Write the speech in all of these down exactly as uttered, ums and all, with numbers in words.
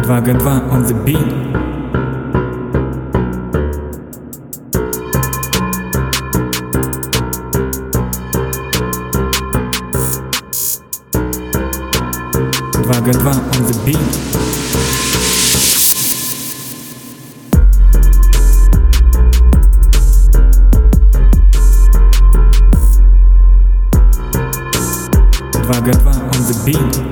Wagen два on the beat. Wagen два on the beat. Wagen два on the beat.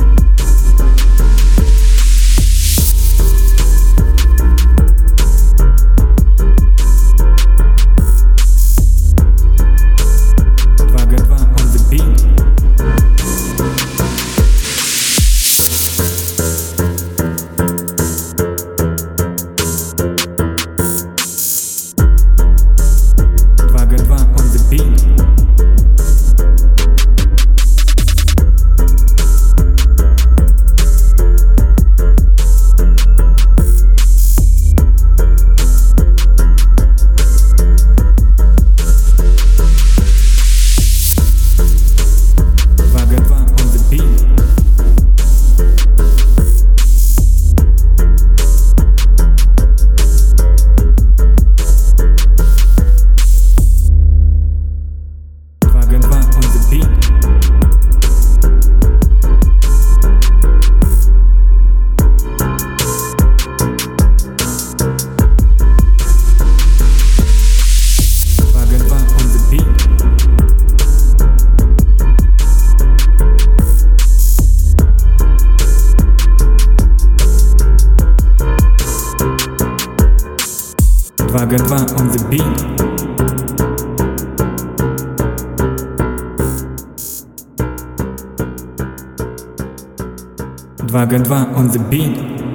Wagen два on the beat. Wagen два on the beat.